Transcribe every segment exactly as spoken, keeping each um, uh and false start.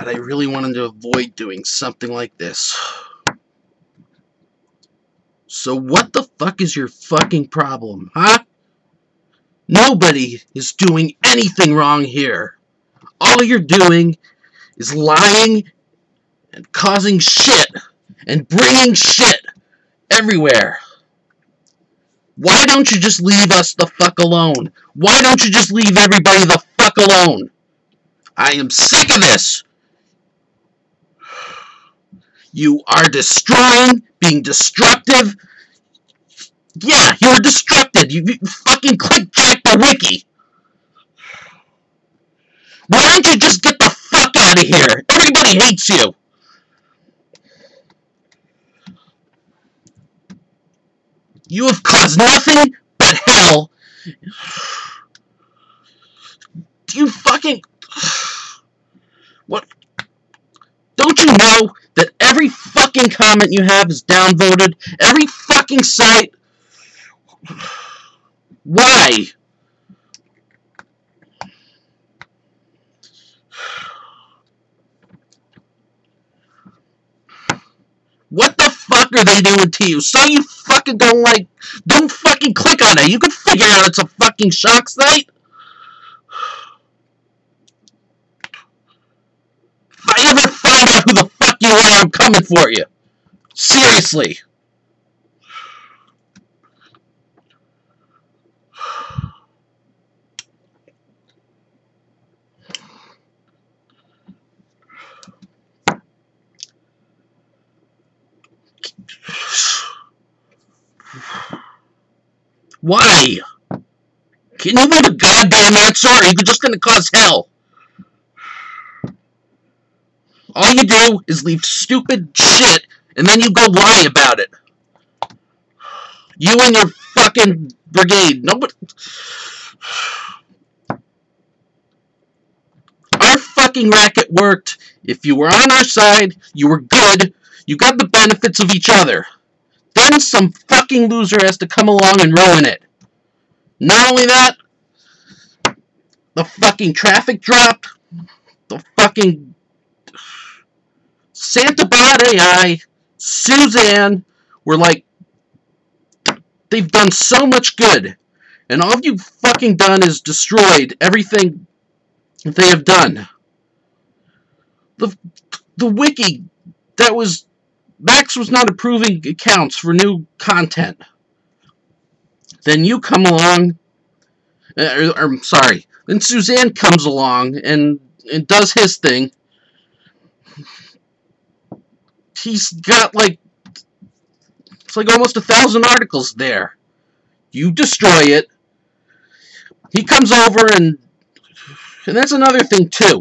God, I really wanted to avoid doing something like this. So what the fuck is your fucking problem, huh? Nobody is doing anything wrong here. All you're doing is lying and causing shit and bringing shit everywhere. Why don't you just leave us the fuck alone? Why don't you just leave everybody the fuck alone? I am sick of this. You are destroying, being destructive. Yeah, you're destructive. You, you fucking clickjack the wiki. Why don't you just get the fuck out of here? Everybody hates you. You have caused nothing but hell. You fucking... What? Don't you know that every fucking comment you have is downvoted? Every fucking site? Why? What the fuck are they doing to you? So you fucking don't like... Don't fucking click on it. You can figure out it's a fucking shock site. If I ever find out who the fuck you are, I'm coming for you. Seriously. Why? Can you give a goddamn answer, or are you just gonna cause hell? All you do is leave stupid shit, and then you go lie about it. You and your fucking brigade. Nobody... Our fucking racket worked. If you were on our side, you were good. You got the benefits of each other. Then some fucking loser has to come along and ruin it. Not only that, the fucking traffic dropped. The fucking... Santa Bot A I, Suzanne, were like, they've done so much good, and all you've fucking done is destroyed everything they have done. The, the wiki, that was, Max was not approving accounts for new content. Then you come along, uh, or, or, sorry, then Suzanne comes along and, and does his thing. He's got like, it's like almost a thousand articles there. You destroy it. He comes over and, and that's another thing too.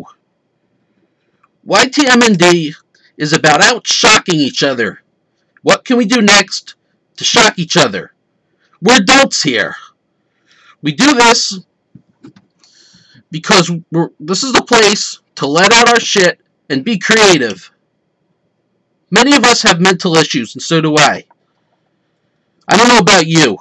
Y T M N D is about out-shocking each other. What can we do next to shock each other? We're adults here. We do this because we're, this is the place to let out our shit and be creative. Many of us have mental issues, and so do I. I don't know about you.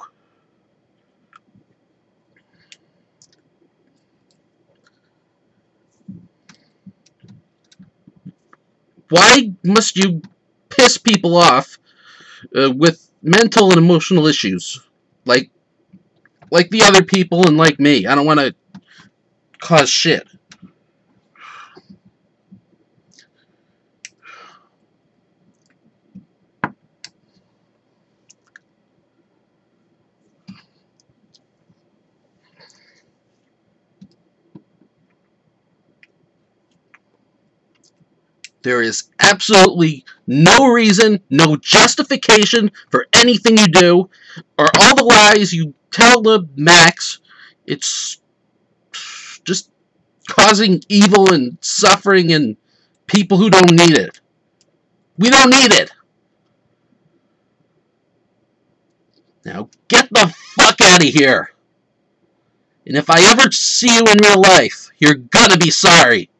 Why must you piss people off uh, with mental and emotional issues? Like, like the other people and like me. I don't want to cause shit. There is absolutely no reason, no justification for anything you do, or all the lies you tell the Max. It's just causing evil and suffering and people who don't need it. We don't need it. Now get the fuck out of here. And if I ever see you in real life, you're gonna be sorry.